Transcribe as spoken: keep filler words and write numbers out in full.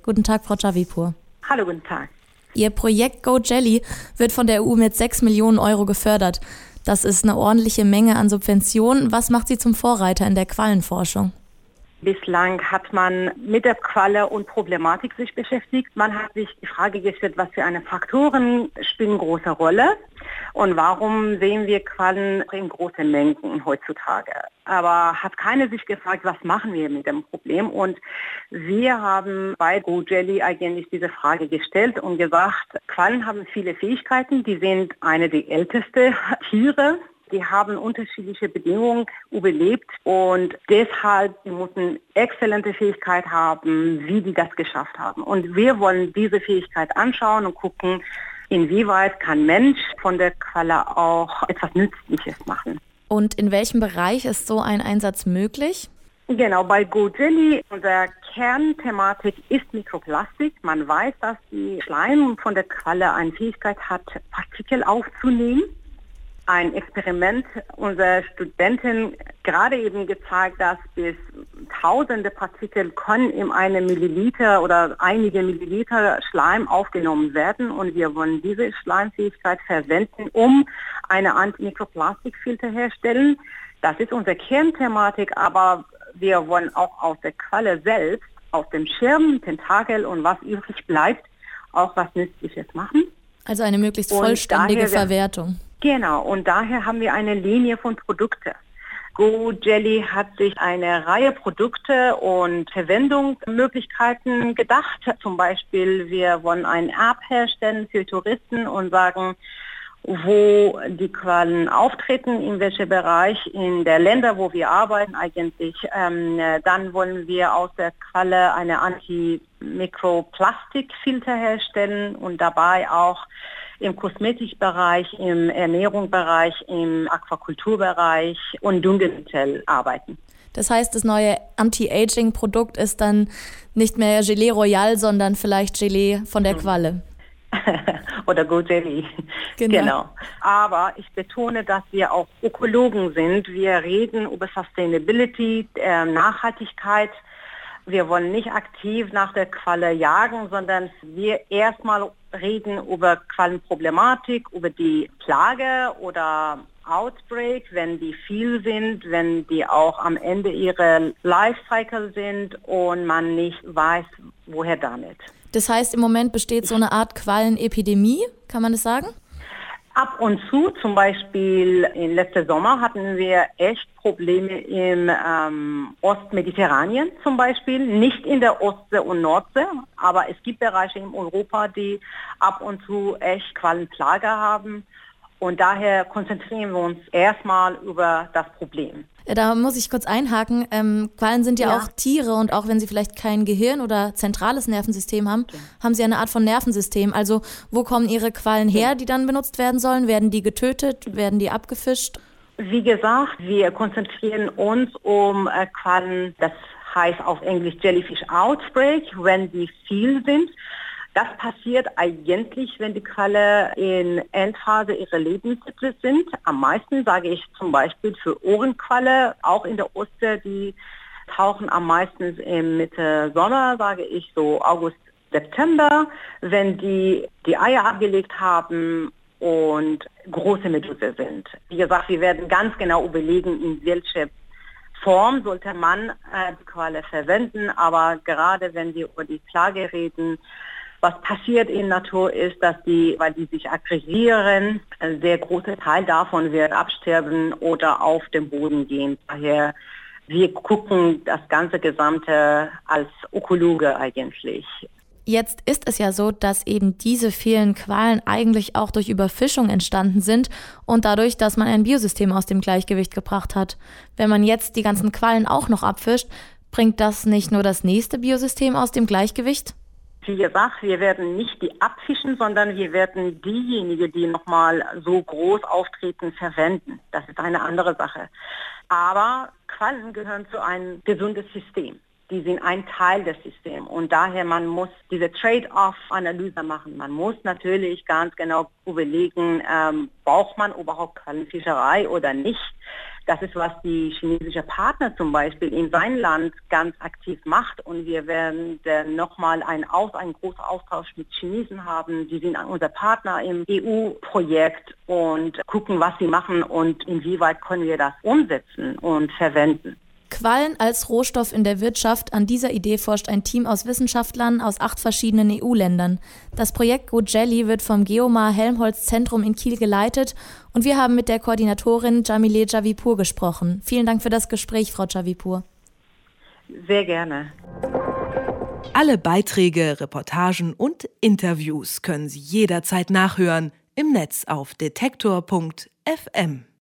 Guten Tag, Frau Javipur. Hallo, guten Tag. Ihr Projekt Go Jelly wird von der E U mit sechs Millionen Euro gefördert. Das ist eine ordentliche Menge an Subventionen. Was macht Sie zum Vorreiter in der Quallenforschung? Bislang hat man mit der Qualle und Problematik sich beschäftigt. Man hat sich die Frage gestellt, was für eine Faktoren spielen große Rolle und warum sehen wir Quallen in großen Mengen heutzutage. Aber hat keiner sich gefragt, was machen wir mit dem Problem? Und wir haben bei Go Jelly eigentlich diese Frage gestellt und gesagt, Quallen haben viele Fähigkeiten, die sind eine der ältesten Tiere. Die haben unterschiedliche Bedingungen überlebt und deshalb die müssen exzellente Fähigkeit haben, wie die das geschafft haben. Und wir wollen diese Fähigkeit anschauen und gucken, inwieweit kann Mensch von der Qualle auch etwas Nützliches machen. Und in welchem Bereich ist so ein Einsatz möglich? Genau, bei Go Jelly, unsere Kernthematik ist Mikroplastik. Man weiß, dass die Schleim von der Qualle eine Fähigkeit hat, Partikel aufzunehmen. Ein Experiment unserer Studenten gerade eben gezeigt, dass bis tausende Partikel können in einem Milliliter oder einige Milliliter Schleim aufgenommen werden und wir wollen diese Schleimfähigkeit verwenden, um eine Antimikroplastikfilter herstellen. Das ist unsere Kernthematik, aber wir wollen auch aus der Qualle selbst, aus dem Schirm, Tentakel und was übrig bleibt, auch was Nützliches machen. Also eine möglichst vollständige daher, Verwertung. Genau, und daher haben wir eine Linie von Produkten. Go Jelly hat sich eine Reihe Produkte und Verwendungsmöglichkeiten gedacht. Zum Beispiel, wir wollen eine App herstellen für Touristen und sagen, wo die Quallen auftreten, in welchem Bereich, in der Länder, wo wir arbeiten eigentlich. Ähm, dann wollen wir aus der Qualle eine Antimikroplastikfilter herstellen und dabei auch im Kosmetikbereich, im Ernährungsbereich, im Aquakulturbereich und Düngemittel arbeiten. Das heißt, das neue Anti-Aging-Produkt ist dann nicht mehr Gelee Royal, sondern vielleicht Gelee von der Qualle. Oder Go Jelly. Genau. Genau. Aber ich betone, dass wir auch Ökologen sind. Wir reden über Sustainability, äh, Nachhaltigkeit. Wir wollen nicht aktiv nach der Qualle jagen, sondern wir erstmal reden über Quallenproblematik, über die Plage oder Outbreak, wenn die viel sind, wenn die auch am Ende ihrer Lifecycle sind und man nicht weiß, woher damit. Das heißt, im Moment besteht so eine Art Quallenepidemie, kann man das sagen? Ab und zu, zum Beispiel im letzten Sommer hatten wir echt Probleme im ähm, Ostmediterranien zum Beispiel, nicht in der Ostsee und Nordsee, aber es gibt Bereiche in Europa, die ab und zu echt Quallenplage haben und daher konzentrieren wir uns erstmal über das Problem. Da muss ich kurz einhaken. Ähm, Quallen sind ja, ja auch Tiere und auch wenn sie vielleicht kein Gehirn oder zentrales Nervensystem haben, okay. haben sie eine Art von Nervensystem. Also wo kommen ihre Quallen her, die dann benutzt werden sollen? Werden die getötet? Werden die abgefischt? Wie gesagt, wir konzentrieren uns um äh, Quallen, das heißt auf Englisch Jellyfish Outbreak, wenn die viel sind. Das passiert eigentlich, wenn die Qualle in Endphase ihrer Lebenszyklen sind. Am meisten sage ich zum Beispiel für Ohrenqualle, auch in der Ostsee, die tauchen am meisten im Mitte Sommer, sage ich so August, September, wenn die die Eier abgelegt haben und große Medusen sind. Wie gesagt, wir werden ganz genau überlegen, in welche Form sollte man äh, die Qualle verwenden, aber gerade wenn wir über die Plage reden, was passiert in Natur ist, dass die, weil die sich aggregieren, ein sehr großer Teil davon wird absterben oder auf den Boden gehen. Daher, wir gucken das ganze Gesamte als Ökologe eigentlich. Jetzt ist es ja so, dass eben diese vielen Quallen eigentlich auch durch Überfischung entstanden sind und dadurch, dass man ein Biosystem aus dem Gleichgewicht gebracht hat. Wenn man jetzt die ganzen Quallen auch noch abfischt, bringt das nicht nur das nächste Biosystem aus dem Gleichgewicht? Wie gesagt, wir werden nicht die abfischen, sondern wir werden diejenigen, die nochmal so groß auftreten, verwenden. Das ist eine andere Sache. Aber Quallen gehören zu einem gesunden System. Die sind ein Teil des Systems und daher man muss diese Trade-off-Analyse machen. Man muss natürlich ganz genau überlegen, ähm, braucht man überhaupt Quallenfischerei oder nicht. Das ist, was die chinesische Partner zum Beispiel in seinem Land ganz aktiv macht. Und wir werden nochmal einen, Aus, einen großen Austausch mit Chinesen haben. Sie sind unser Partner im E U-Projekt und gucken, was sie machen und inwieweit können wir das umsetzen und verwenden. Quallen als Rohstoff in der Wirtschaft, an dieser Idee forscht ein Team aus Wissenschaftlern aus acht verschiedenen E U-Ländern. Das Projekt Go Jelly wird vom Geomar Helmholtz Zentrum in Kiel geleitet und wir haben mit der Koordinatorin Jamile Javipur gesprochen. Vielen Dank für das Gespräch, Frau Javipur. Sehr gerne. Alle Beiträge, Reportagen und Interviews können Sie jederzeit nachhören im Netz auf detektor punkt f m.